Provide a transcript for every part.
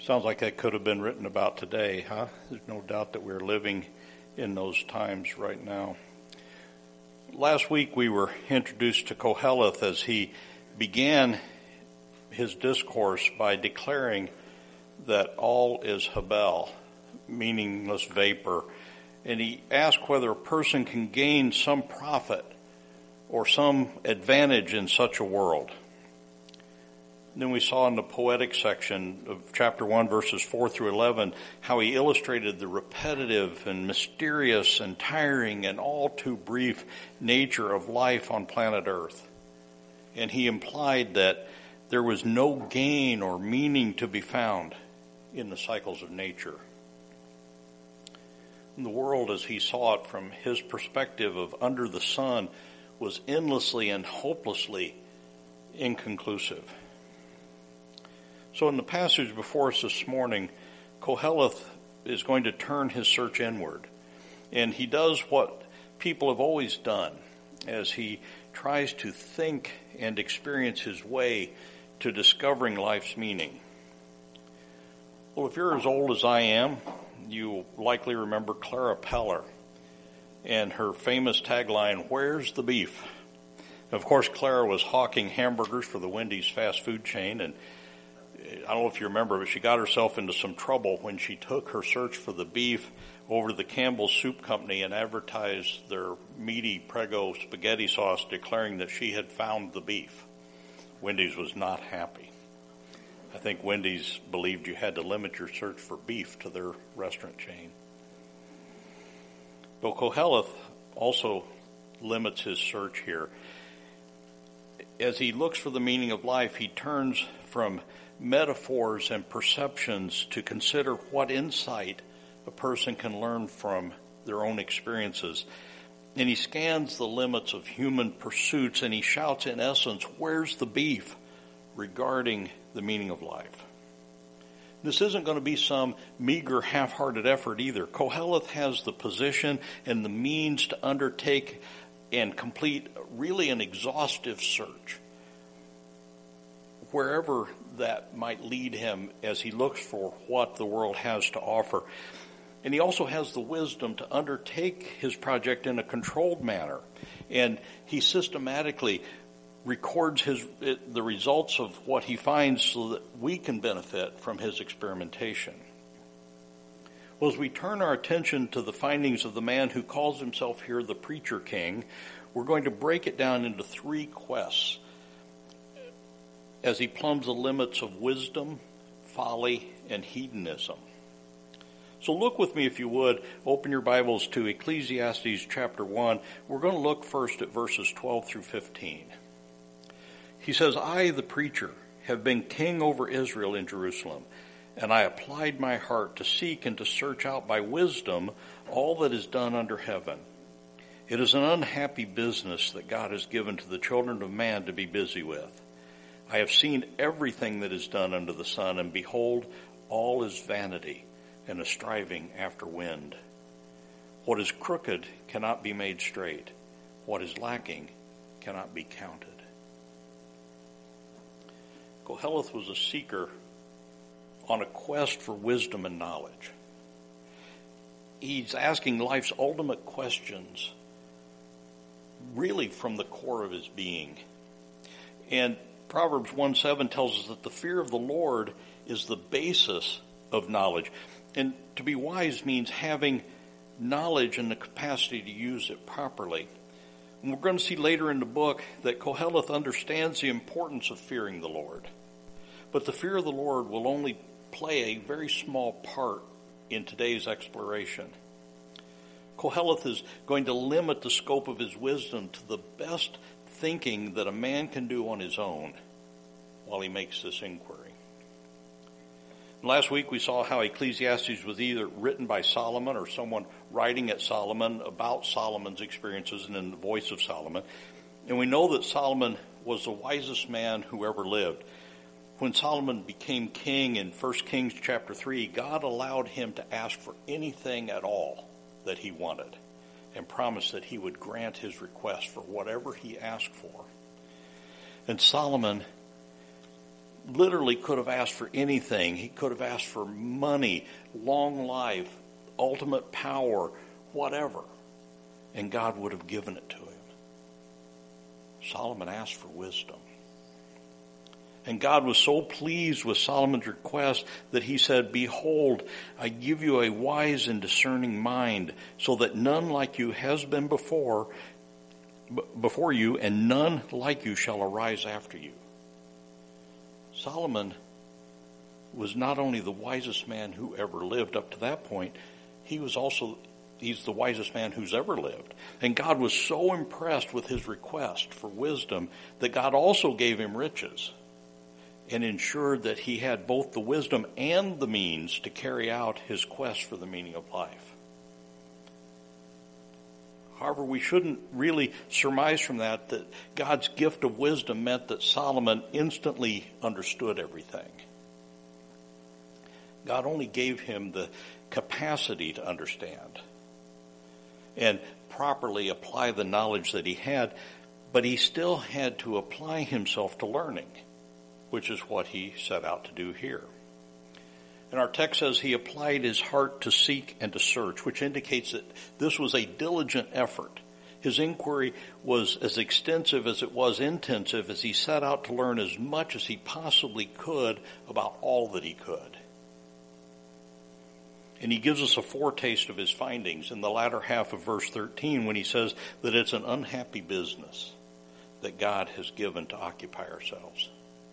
Sounds like that could have been written about today, huh? There's no doubt that we're living in those times right now. Last week we were introduced to Koheleth as he began his discourse by declaring that all is Habel, meaningless vapor. And he asked whether a person can gain some profit or some advantage in such a world. Then we saw in the poetic section of chapter 1, verses 4 through 11, how he illustrated the repetitive and mysterious and tiring and all too brief nature of life on planet Earth. And he implied that there was no gain or meaning to be found in the cycles of nature. And the world, as he saw it from his perspective of under the sun, was endlessly and hopelessly inconclusive. So in the passage before us this morning, Koheleth is going to turn his search inward. And he does what people have always done as he tries to think and experience his way to discovering life's meaning. Well, if you're as old as I am, you likely remember Clara Peller and her famous tagline, "Where's the beef?" Of course, Clara was hawking hamburgers for the Wendy's fast food chain, and I don't know if you remember, but she got herself into some trouble when she took her search for the beef over to the Campbell's Soup Company and advertised their meaty Prego spaghetti sauce, declaring that she had found the beef. Wendy's was not happy. I think Wendy's believed you had to limit your search for beef to their restaurant chain. But Koheleth also limits his search here. As he looks for the meaning of life, he turns from metaphors and perceptions to consider what insight a person can learn from their own experiences. And he scans the limits of human pursuits and he shouts in essence, "Where's the beef?" regarding the meaning of life. This isn't going to be some meager, half-hearted effort either. Koheleth has the position and the means to undertake and complete really an exhaustive search, wherever that might lead him as he looks for what the world has to offer. And he also has the wisdom to undertake his project in a controlled manner. And he systematically records the results of what he finds so that we can benefit from his experimentation. Well, as we turn our attention to the findings of the man who calls himself here the Preacher King, we're going to break it down into three quests as he plumbs the limits of wisdom, folly, and hedonism. So look with me, if you would, open your Bibles to Ecclesiastes chapter 1. We're going to look first at verses 12 through 15. He says, "I, the preacher, have been king over Israel in Jerusalem, and I applied my heart to seek and to search out by wisdom all that is done under heaven. It is an unhappy business that God has given to the children of man to be busy with. I have seen everything that is done under the sun, and behold, all is vanity and a striving after wind. What is crooked cannot be made straight. What is lacking cannot be counted." Koheleth was a seeker on a quest for wisdom and knowledge. He's asking life's ultimate questions really from the core of his being. And Proverbs 1:7 tells us that the fear of the Lord is the basis of knowledge. And to be wise means having knowledge and the capacity to use it properly. And we're going to see later in the book that Koheleth understands the importance of fearing the Lord. But the fear of the Lord will only play a very small part in today's exploration. Koheleth is going to limit the scope of his wisdom to the best thinking that a man can do on his own while he makes this inquiry. Last week we saw how Ecclesiastes was either written by Solomon or someone writing at Solomon about Solomon's experiences and in the voice of Solomon. And we know that Solomon was the wisest man who ever lived. When Solomon became king in 1 Kings chapter 3, God allowed him to ask for anything at all that he wanted and promised that he would grant his request for whatever he asked for. And Solomon literally could have asked for anything. He could have asked for money, long life, ultimate power, whatever. And God would have given it to him. Solomon asked for wisdom. And God was so pleased with Solomon's request that he said, "Behold, I give you a wise and discerning mind, so that none like you has been before you, and none like you shall arise after you." Solomon was not only the wisest man who ever lived up to that point, he's the wisest man who's ever lived. And God was so impressed with his request for wisdom that God also gave him riches and ensured that he had both the wisdom and the means to carry out his quest for the meaning of life. However, we shouldn't really surmise from that God's gift of wisdom meant that Solomon instantly understood everything. God only gave him the capacity to understand and properly apply the knowledge that he had, but he still had to apply himself to learning, which is what he set out to do here. And our text says he applied his heart to seek and to search, which indicates that this was a diligent effort. His inquiry was as extensive as it was intensive, as he set out to learn as much as he possibly could about all that he could. And he gives us a foretaste of his findings in the latter half of verse 13 when he says that it's an unhappy business that God has given to occupy ourselves.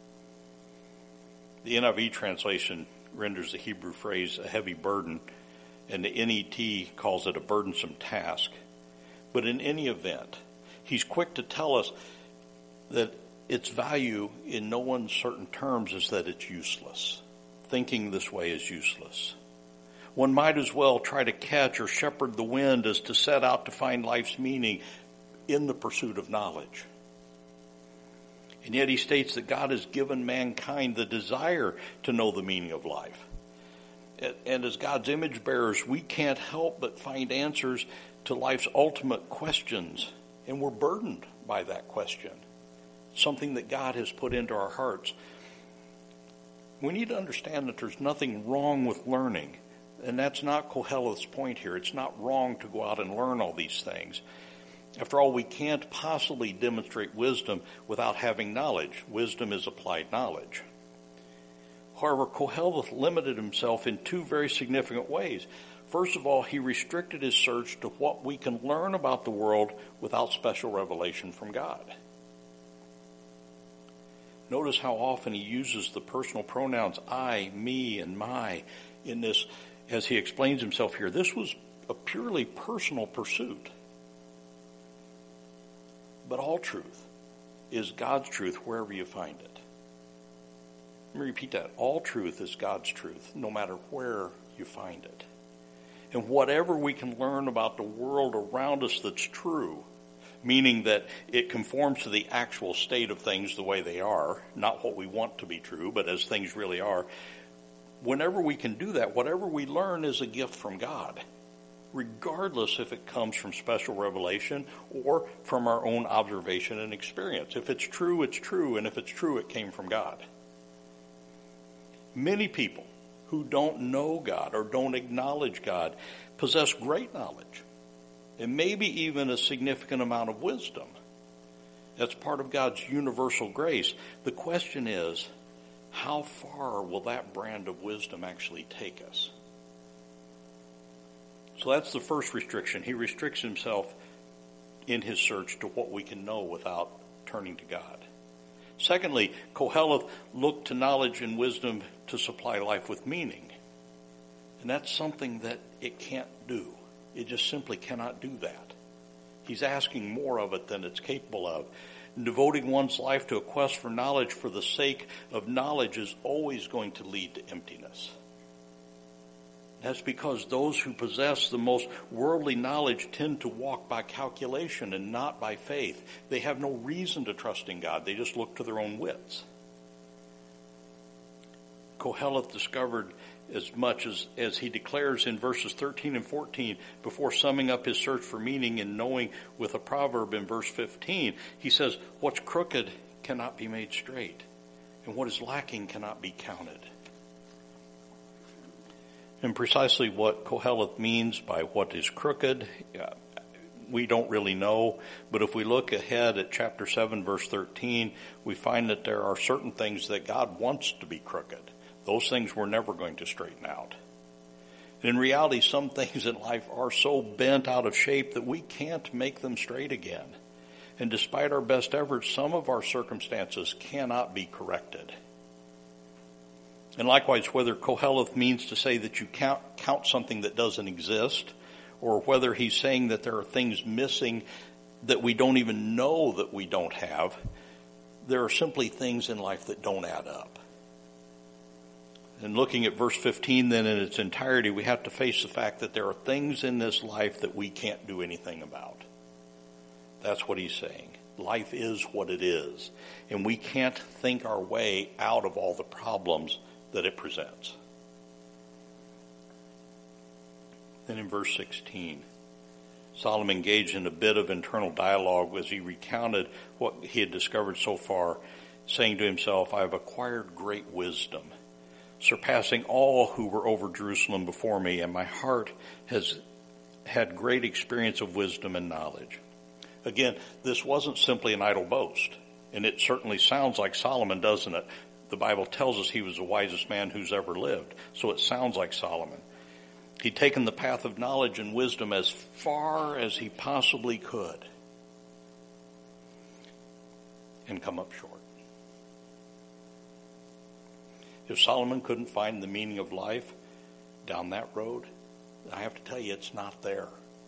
The NIV translation renders the Hebrew phrase a heavy burden, and the NET calls it a burdensome task. But in any event, he's quick to tell us that its value in no uncertain terms is that it's useless. Thinking this way is useless. One might as well try to catch or shepherd the wind as to set out to find life's meaning in the pursuit of knowledge. And yet he states that God has given mankind the desire to know the meaning of life. And as God's image bearers, we can't help but find answers to life's ultimate questions. And we're burdened by that question. Something that God has put into our hearts. We need to understand that there's nothing wrong with learning. And that's not Koheleth's point here. It's not wrong to go out and learn all these things. After all, we can't possibly demonstrate wisdom without having knowledge. Wisdom is applied knowledge. However, Koheleth limited himself in two very significant ways. First of all, he restricted his search to what we can learn about the world without special revelation from God. Notice how often he uses the personal pronouns I, me, and my in this as he explains himself here. This was a purely personal pursuit. But all truth is God's truth wherever you find it. Let me repeat that. All truth is God's truth, no matter where you find it. And whatever we can learn about the world around us that's true, meaning that it conforms to the actual state of things the way they are, not what we want to be true, but as things really are, whenever we can do that, whatever we learn is a gift from God, regardless if it comes from special revelation or from our own observation and experience. If it's true, it's true, and if it's true, it came from God. Many people who don't know God or don't acknowledge God possess great knowledge and maybe even a significant amount of wisdom. That's part of God's universal grace. The question is, how far will that brand of wisdom actually take us? So that's the first restriction. He restricts himself in his search to what we can know without turning to God. Secondly, Koheleth looked to knowledge and wisdom to supply life with meaning. And that's something that it can't do. It just simply cannot do that. He's asking more of it than it's capable of. And devoting one's life to a quest for knowledge for the sake of knowledge is always going to lead to emptiness. That's because those who possess the most worldly knowledge tend to walk by calculation and not by faith. They have no reason to trust in God. They just look to their own wits. Koheleth discovered as much as he declares in verses 13 and 14 before summing up his search for meaning and knowing with a proverb in verse 15. He says, what's crooked cannot be made straight, and what is lacking cannot be counted. And precisely what Koheleth means by what is crooked, we don't really know. But if we look ahead at chapter 7, verse 13, we find that there are certain things that God wants to be crooked. Those things we're never going to straighten out. In reality, some things in life are so bent out of shape that we can't make them straight again. And despite our best efforts, some of our circumstances cannot be corrected. And likewise, whether Koheleth means to say that you count something that doesn't exist, or whether he's saying that there are things missing that we don't even know that we don't have, there are simply things in life that don't add up. And looking at verse 15 then in its entirety, we have to face the fact that there are things in this life that we can't do anything about. That's what he's saying. Life is what it is, and we can't think our way out of all the problems that it presents. Then in verse 16, Solomon engaged in a bit of internal dialogue as he recounted what he had discovered so far, saying to himself, I have acquired great wisdom, surpassing all who were over Jerusalem before me, and my heart has had great experience of wisdom and knowledge. Again, this wasn't simply an idle boast, and it certainly sounds like Solomon, doesn't it? The Bible tells us he was the wisest man who's ever lived, so it sounds like Solomon. He'd taken the path of knowledge and wisdom as far as he possibly could and come up short. If Solomon couldn't find the meaning of life down that road, I have to tell you, it's not there.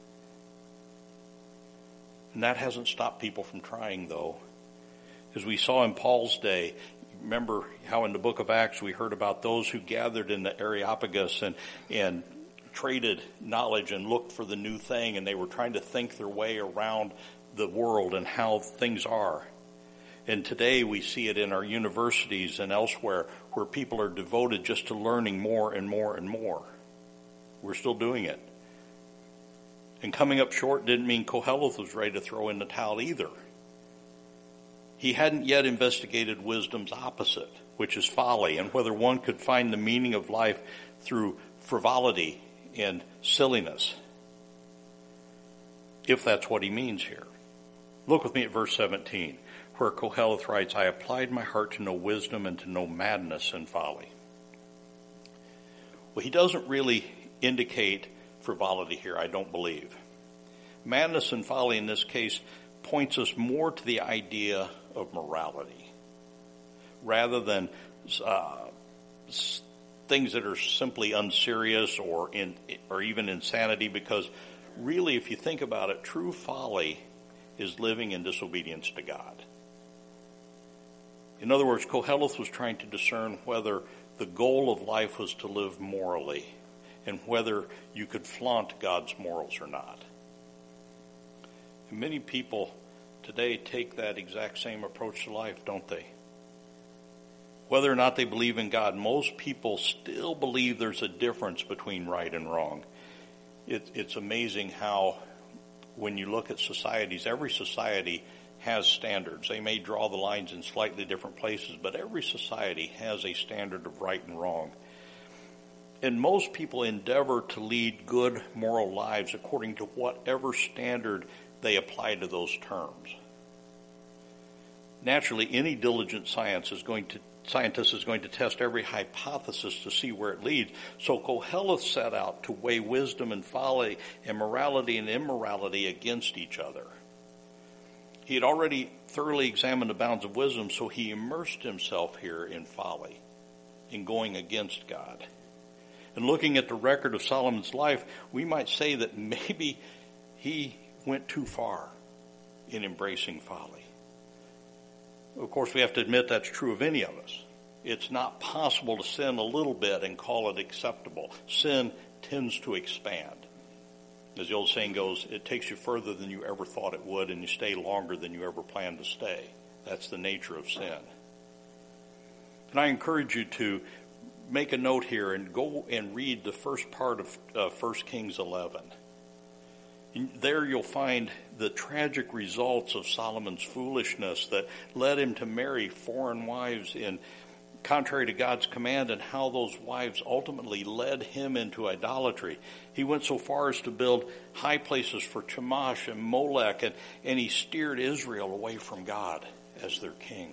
And that hasn't stopped people from trying, though. As we saw in Paul's day, remember how in the book of Acts we heard about those who gathered in the Areopagus and traded knowledge and looked for the new thing, and they were trying to think their way around the world and how things are. And today we see it in our universities and elsewhere where people are devoted just to learning more and more and more. We're still doing it. And coming up short didn't mean Koheleth was ready to throw in the towel either. He hadn't yet investigated wisdom's opposite, which is folly, and whether one could find the meaning of life through frivolity and silliness, if that's what he means here. Look with me at verse 17, where Koheleth writes, I applied my heart to know wisdom and to know madness and folly. Well, he doesn't really indicate frivolity here, I don't believe. Madness and folly in this case points us more to the idea of morality rather than things that are simply unserious or even insanity, because really, if you think about it, true folly is living in disobedience to God. In other words, Koheleth was trying to discern whether the goal of life was to live morally and whether you could flaunt God's morals or not. And many people today take that exact same approach to life, don't they? Whether or not they believe in God, most people still believe there's a difference between right and wrong. It's amazing how when you look at societies, every society has standards. They may draw the lines in slightly different places, but every society has a standard of right and wrong. And most people endeavor to lead good moral lives according to whatever standard they apply to those terms. Naturally, any diligent scientist is going to test every hypothesis to see where it leads. So Koheleth set out to weigh wisdom and folly and morality and immorality against each other. He had already thoroughly examined the bounds of wisdom, so he immersed himself here in folly, in going against God. And looking at the record of Solomon's life, we might say that maybe he went too far in embracing folly. Of course, we have to admit that's true of any of us. It's not possible to sin a little bit and call it acceptable. Sin tends to expand. As the old saying goes, it takes you further than you ever thought it would, and you stay longer than you ever planned to stay. That's the nature of sin. And I encourage you to make a note here and go and read the first part of 1 Kings 11. And there you'll find the tragic results of Solomon's foolishness that led him to marry foreign wives in contrary to God's command, and how those wives ultimately led him into idolatry. He went so far as to build high places for Chemosh and Molech, and he steered Israel away from God as their king.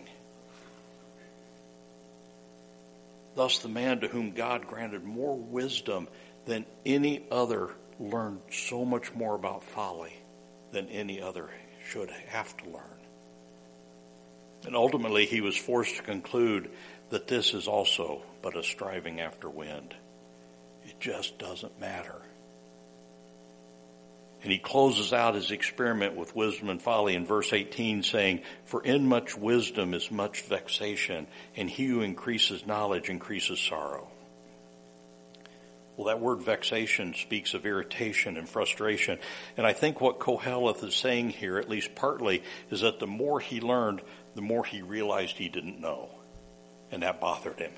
Thus the man to whom God granted more wisdom than any other learned so much more about folly than any other should have to learn. And ultimately he was forced to conclude that this is also but a striving after wind. It just doesn't matter. And he closes out his experiment with wisdom and folly in verse 18 saying, "For in much wisdom is much vexation, and he who increases knowledge increases sorrow." Well, that word vexation speaks of irritation and frustration. And I think what Koheleth is saying here, at least partly, is that the more he learned, the more he realized he didn't know. And that bothered him.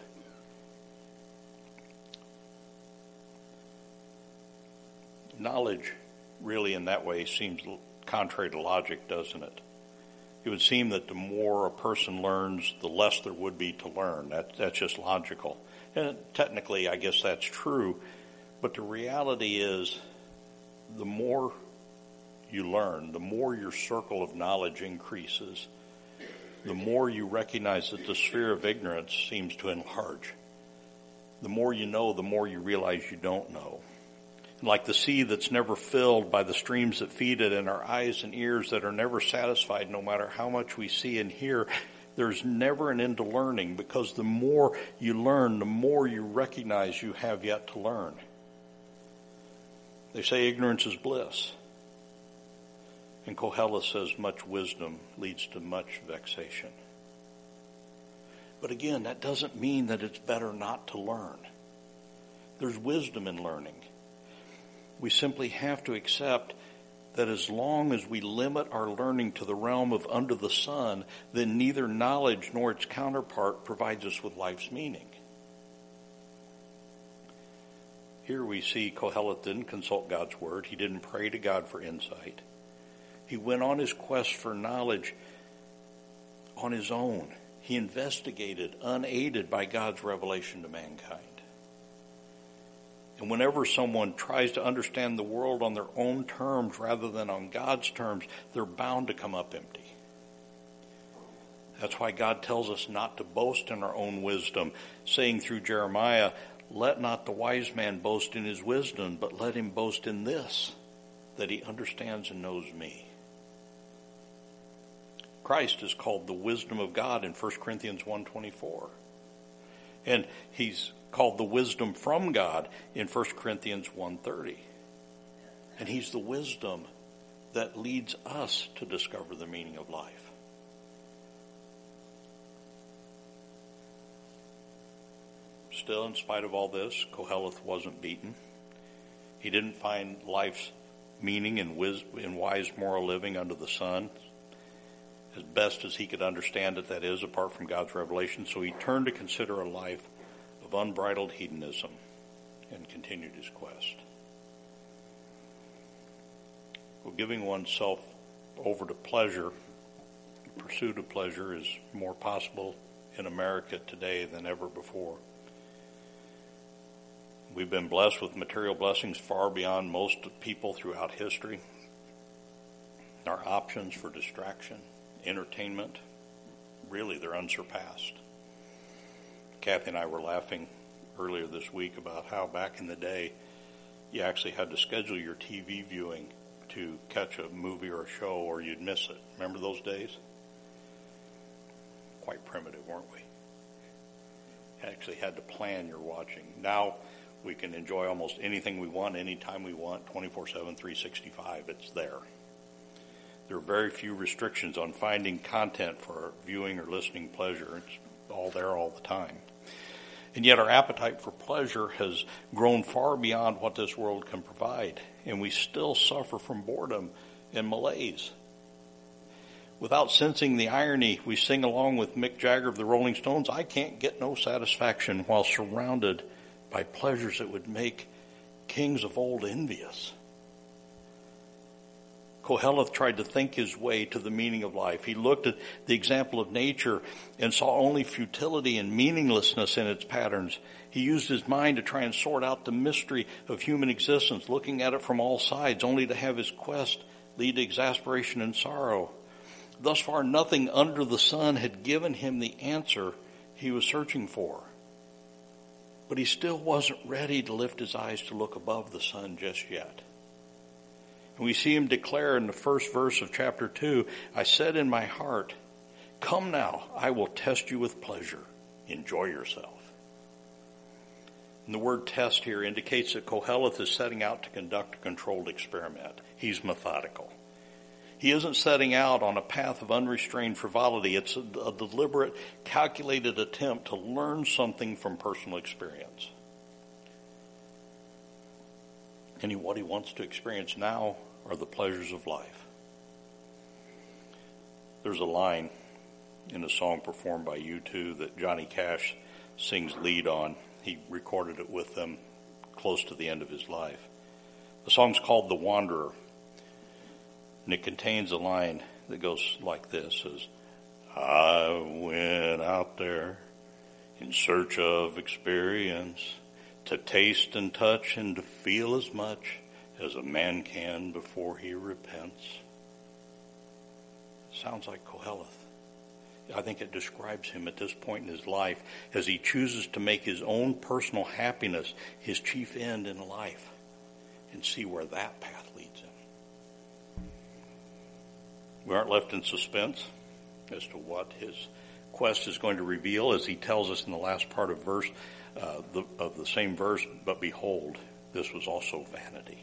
Knowledge really in that way seems contrary to logic, doesn't it? It would seem that the more a person learns, the less there would be to learn. That's just logical. And technically, I guess that's true. But the reality is, the more you learn, the more your circle of knowledge increases, the more you recognize that the sphere of ignorance seems to enlarge. The more you know, the more you realize you don't know. Like the sea that's never filled by the streams that feed it, and our eyes and ears that are never satisfied no matter how much we see and hear, there's never an end to learning, because the more you learn, the more you recognize you have yet to learn. They say ignorance is bliss. And Koheleth says much wisdom leads to much vexation. But again, that doesn't mean that it's better not to learn. There's wisdom in learning. We simply have to accept that as long as we limit our learning to the realm of under the sun, then neither knowledge nor its counterpart provides us with life's meaning. Here we see Koheleth didn't consult God's word. He didn't pray to God for insight. He went on his quest for knowledge on his own. He investigated, unaided by God's revelation to mankind. And whenever someone tries to understand the world on their own terms rather than on God's terms, they're bound to come up empty. That's why God tells us not to boast in our own wisdom, saying through Jeremiah, "Let not the wise man boast in his wisdom, but let him boast in this, that he understands and knows me." Christ is called the wisdom of God in 1 Corinthians 1:24. And he's called the wisdom from God in 1 Corinthians 1:30. And he's the wisdom that leads us to discover the meaning of life. Still, in spite of all this, Koheleth wasn't beaten. He didn't find life's meaning in wise moral living under the sun, as best as he could understand it, that is, apart from God's revelation. So he turned to consider a life of unbridled hedonism and continued his quest. Well, giving oneself over to pleasure, the pursuit of pleasure, is more possible in America today than ever before. We've been blessed with material blessings far beyond most people throughout history. Our options for distraction, entertainment, really, they're unsurpassed. Kathy and I were laughing earlier this week about how back in the day you actually had to schedule your TV viewing to catch a movie or a show or you'd miss it. Remember those days? Quite primitive, weren't we? You actually had to plan your watching. Now we can enjoy almost anything we want, anytime we want, 24/7, 365. It's there. There are very few restrictions on finding content for our viewing or listening pleasure. It's all there all the time. And yet our appetite for pleasure has grown far beyond what this world can provide, and we still suffer from boredom and malaise. Without sensing the irony, we sing along with Mick Jagger of the Rolling Stones, "I can't get no satisfaction," while surrounded by pleasures that would make kings of old envious. Koheleth tried to think his way to the meaning of life. He looked at the example of nature and saw only futility and meaninglessness in its patterns. He used his mind to try and sort out the mystery of human existence, looking at it from all sides, only to have his quest lead to exasperation and sorrow. Thus far, nothing under the sun had given him the answer he was searching for. But he still wasn't ready to lift his eyes to look above the sun just yet. And we see him declare in the first verse of chapter 2, I said in my heart, come now, I will test you with pleasure. Enjoy yourself. And the word test here indicates that Koheleth is setting out to conduct a controlled experiment. He's methodical. He isn't setting out on a path of unrestrained frivolity. It's a deliberate, calculated attempt to learn something from personal experience. And what he wants to experience now are the pleasures of life. There's a line in a song performed by U2 that Johnny Cash sings lead on. He recorded it with them close to the end of his life. The song's called The Wanderer, and it contains a line that goes like this, says, I went out there in search of experience, to taste and touch and to feel as much as a man can before he repents. Sounds like Koheleth. I think it describes him at this point in his life as he chooses to make his own personal happiness his chief end in life and see where that path leads him. We aren't left in suspense as to what his quest is going to reveal, as he tells us in the last part of the same verse, but behold, this was also vanity.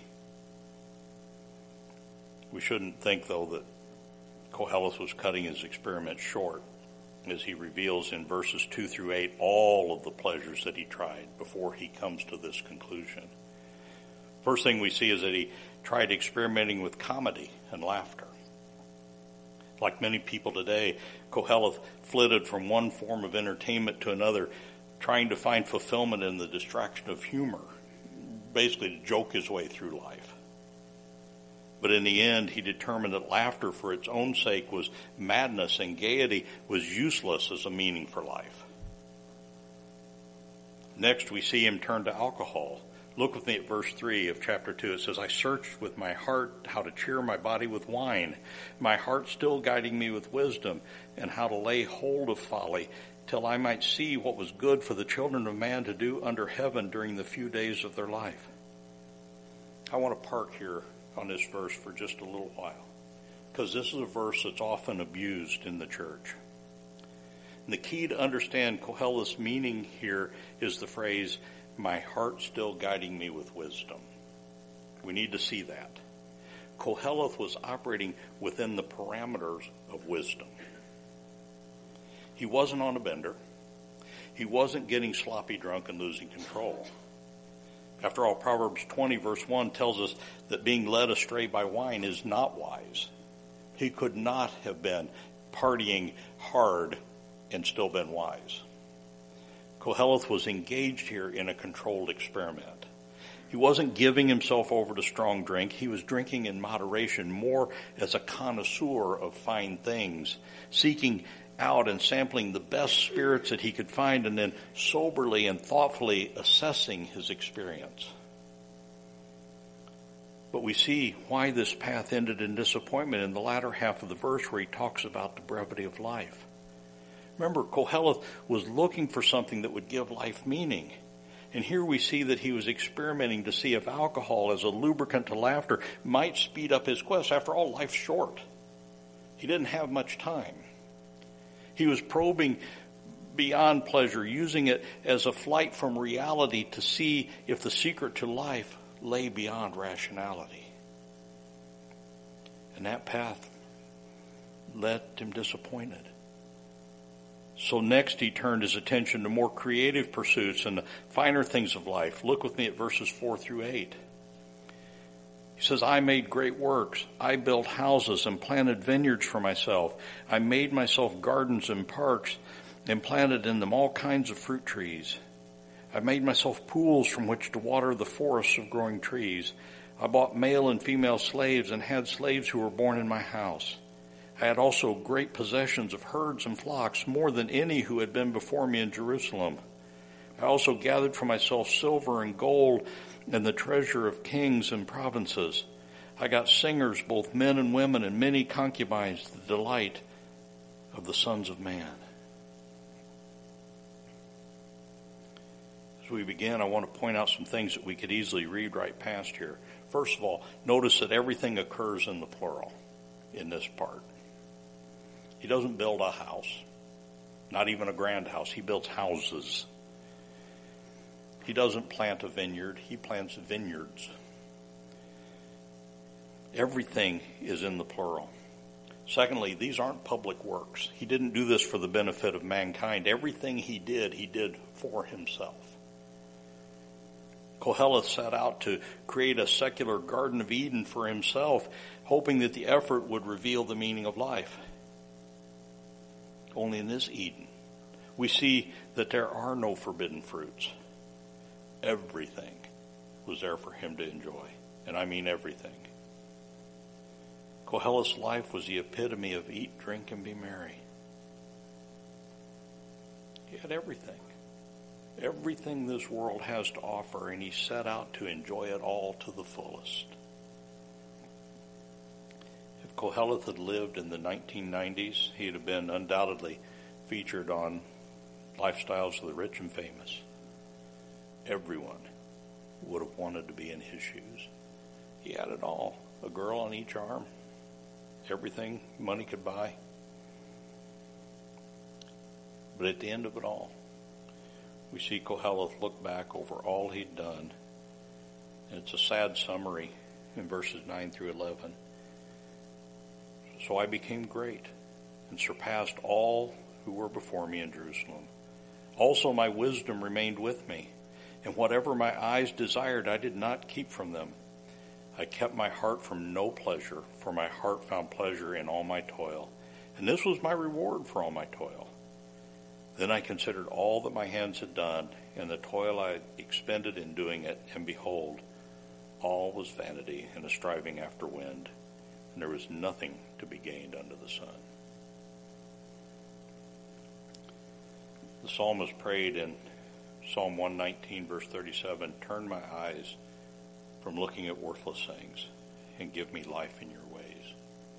We shouldn't think, though, that Koheleth was cutting his experiment short, as he reveals in verses 2 through 8 all of the pleasures that he tried before he comes to this conclusion. First thing we see is that he tried experimenting with comedy and laughter. Like many people today, Koheleth flitted from one form of entertainment to another, trying to find fulfillment in the distraction of humor, basically to joke his way through life. But in the end, he determined that laughter for its own sake was madness and gaiety was useless as a meaning for life. Next, we see him turn to alcohol. Look with me at verse 3 of chapter 2. It says, I searched with my heart how to cheer my body with wine, my heart still guiding me with wisdom, and how to lay hold of folly, till I might see what was good for the children of man to do under heaven during the few days of their life. I want to park here on this verse for just a little while, because this is a verse that's often abused in the church. And the key to understand Koheleth's meaning here is the phrase, my heart still guiding me with wisdom. We need to see that. Koheleth was operating within the parameters of wisdom. He wasn't on a bender. He wasn't getting sloppy drunk and losing control. After all, Proverbs 20 verse 1 tells us that being led astray by wine is not wise. He could not have been partying hard and still been wise. Koheleth was engaged here in a controlled experiment. He wasn't giving himself over to strong drink. He was drinking in moderation, more as a connoisseur of fine things, seeking out and sampling the best spirits that he could find, and then soberly and thoughtfully assessing his experience. But we see why this path ended in disappointment in the latter half of the verse, where he talks about the brevity of life. Remember, Koheleth was looking for something that would give life meaning. And here we see that he was experimenting to see if alcohol as a lubricant to laughter might speed up his quest. After all, life's short. He didn't have much time. He was probing beyond pleasure, using it as a flight from reality to see if the secret to life lay beyond rationality. And that path left him disappointed. So next he turned his attention to more creative pursuits and the finer things of life. Look with me at verses 4 through 8. He says, I made great works. I built houses and planted vineyards for myself. I made myself gardens and parks and planted in them all kinds of fruit trees. I made myself pools from which to water the forests of growing trees. I bought male and female slaves and had slaves who were born in my house. I had also great possessions of herds and flocks, more than any who had been before me in Jerusalem. I also gathered for myself silver and gold and the treasure of kings and provinces. I got singers, both men and women, and many concubines, the delight of the sons of man. As we begin, I want to point out some things that we could easily read right past here. First of all, notice that everything occurs in the plural in this part. He doesn't build a house, not even a grand house. He builds houses. He doesn't plant a vineyard. He plants vineyards. Everything is in the plural. Secondly, these aren't public works. He didn't do this for the benefit of mankind. Everything he did for himself. Koheleth set out to create a secular Garden of Eden for himself, hoping that the effort would reveal the meaning of life. Only in this Eden, we see that there are no forbidden fruits. Everything was there for him to enjoy, and I mean everything. Koheleth's life was the epitome of eat, drink, and be merry. He had everything. Everything this world has to offer, and he set out to enjoy it all to the fullest. If Koheleth had lived in the 1990s, he'd have been undoubtedly featured on Lifestyles of the Rich and Famous. Everyone would have wanted to be in his shoes. He had it all. A girl on each arm. Everything money could buy. But at the end of it all, we see Koheleth look back over all he'd done. And it's a sad summary in verses 9 through 11. So I became great and surpassed all who were before me in Jerusalem. Also my wisdom remained with me, and whatever my eyes desired I did not keep from them. I kept my heart from no pleasure, for my heart found pleasure in all my toil, and this was my reward for all my toil. Then I considered all that my hands had done, and the toil I had expended in doing it, and behold, all was vanity and a striving after wind, and there was nothing to be gained under the sun. The psalmist prayed in Psalm 119, verse 37, turn my eyes from looking at worthless things and give me life in your ways.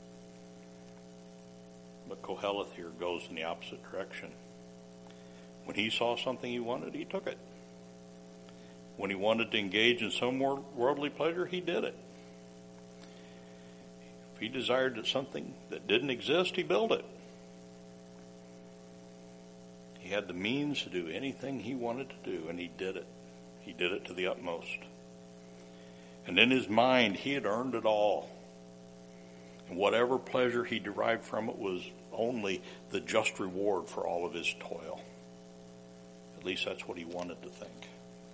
But Koheleth here goes in the opposite direction. When he saw something he wanted, he took it. When he wanted to engage in some more worldly pleasure, he did it. If he desired something that didn't exist, he built it. He had the means to do anything he wanted to do, and he did it. He did it to the utmost. And in his mind, he had earned it all. And whatever pleasure he derived from it was only the just reward for all of his toil. At least that's what he wanted to think.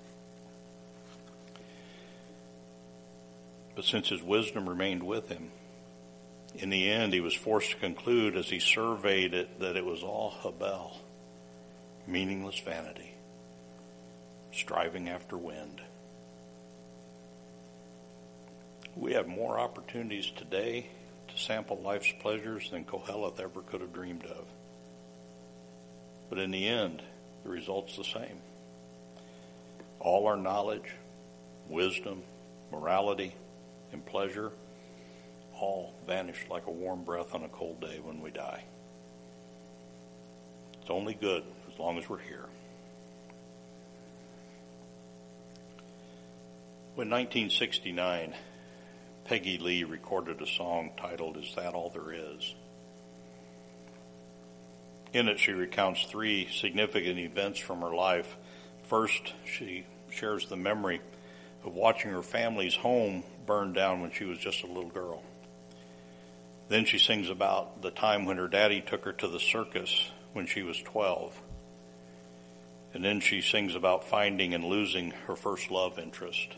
But since his wisdom remained with him, in the end he was forced to conclude as he surveyed it that it was all Habel, meaningless vanity, striving after wind. We have more opportunities today to sample life's pleasures than Koheleth ever could have dreamed of. But in the end, the result's the same. All our knowledge, wisdom, morality, and pleasure all vanish like a warm breath on a cold day when we die. It's only good as long as we're here. When 1969, Peggy Lee recorded a song titled, Is That All There Is? In it, she recounts 3 significant events from her life. First, she shares the memory of watching her family's home burn down when she was just a little girl. Then she sings about the time when her daddy took her to the circus when she was 12. And then she sings about finding and losing her first love interest.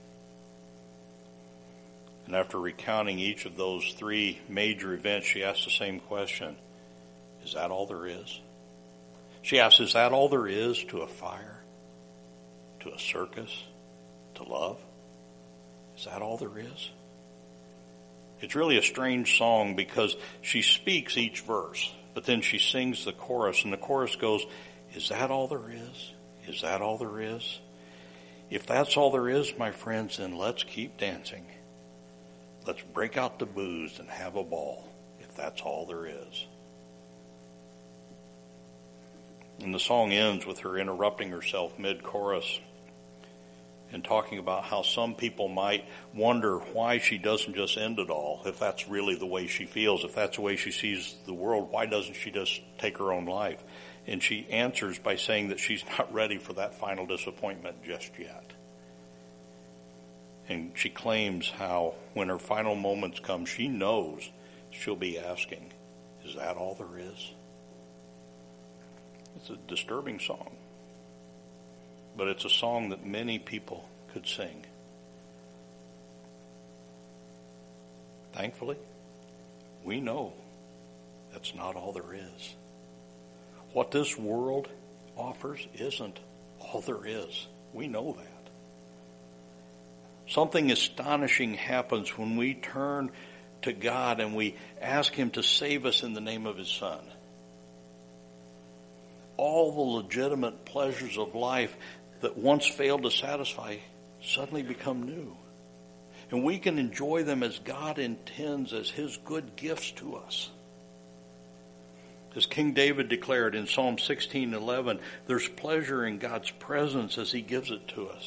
And after recounting each of those 3 major events, she asks the same question. Is that all there is? She asks, is that all there is to a fire? To a circus? To love? Is that all there is? It's really a strange song because she speaks each verse, but then she sings the chorus, and the chorus goes, is that all there is? Is that all there is? If that's all there is, my friends, then let's keep dancing. Let's break out the booze and have a ball, if that's all there is. And the song ends with her interrupting herself mid-chorus and talking about how some people might wonder why she doesn't just end it all, if that's really the way she feels, if that's the way she sees the world, why doesn't she just take her own life? And she answers by saying that she's not ready for that final disappointment just yet. And she claims how when her final moments come, she knows she'll be asking, is that all there is? It's a disturbing song. But it's a song that many people could sing. Thankfully, we know that's not all there is. What this world offers isn't all there is. We know that. Something astonishing happens when we turn to God and we ask Him to save us in the name of His Son. All the legitimate pleasures of life that once failed to satisfy suddenly become new. And we can enjoy them as God intends, as His good gifts to us. As King David declared in Psalm 16:11, there's pleasure in God's presence as He gives it to us.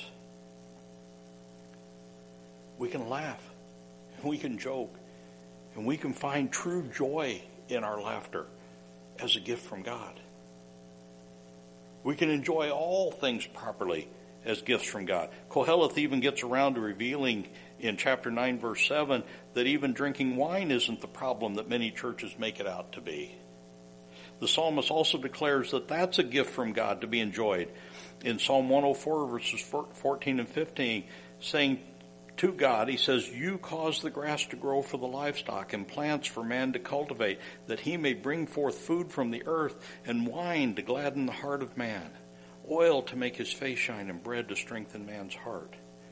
We can laugh, and we can joke, and we can find true joy in our laughter as a gift from God. We can enjoy all things properly as gifts from God. Koheleth even gets around to revealing in chapter 9, verse 7, that even drinking wine isn't the problem that many churches make it out to be. The psalmist also declares that that's a gift from God to be enjoyed. In Psalm 104, verses 14 and 15, saying to God, he says, you cause the grass to grow for the livestock and plants for man to cultivate, that he may bring forth food from the earth and wine to gladden the heart of man, oil to make his face shine and bread to strengthen man's heart.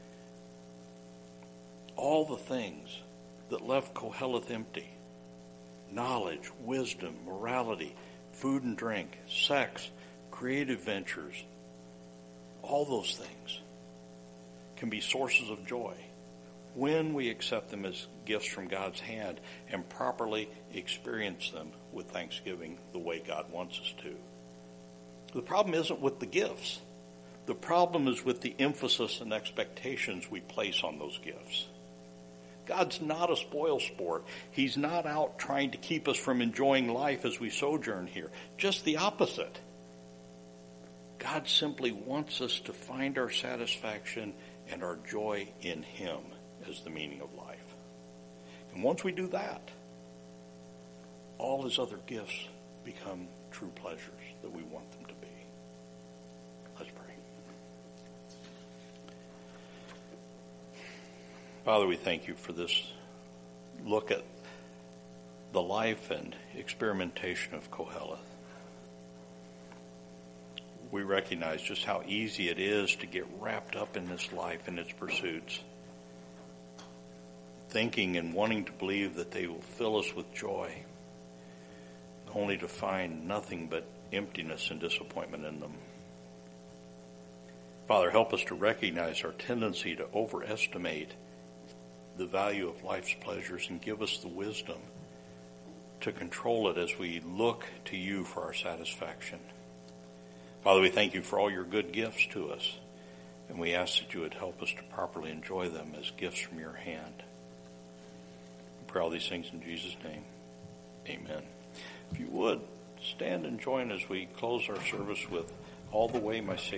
All the things that left Koheleth empty, knowledge, wisdom, morality, food and drink, sex, creative ventures, all those things can be sources of joy when we accept them as gifts from God's hand and properly experience them with thanksgiving the way God wants us to. The problem isn't with the gifts. The problem is with the emphasis and expectations we place on those gifts. God's not a spoil sport. He's not out trying to keep us from enjoying life as we sojourn here. Just the opposite. God simply wants us to find our satisfaction and our joy in Him as the meaning of life. And once we do that, all His other gifts become true pleasures that we want them to be. Let's pray. Father, we thank You for this look at the life and experimentation of Koheleth. We recognize just how easy it is to get wrapped up in this life and its pursuits, thinking and wanting to believe that they will fill us with joy, only to find nothing but emptiness and disappointment in them. Father, help us to recognize our tendency to overestimate the value of life's pleasures and give us the wisdom to control it as we look to You for our satisfaction. Father, we thank You for all Your good gifts to us, and we ask that You would help us to properly enjoy them as gifts from Your hand. We pray all these things in Jesus' name. Amen. If you would, stand and join as we close our service with All the Way My Savior.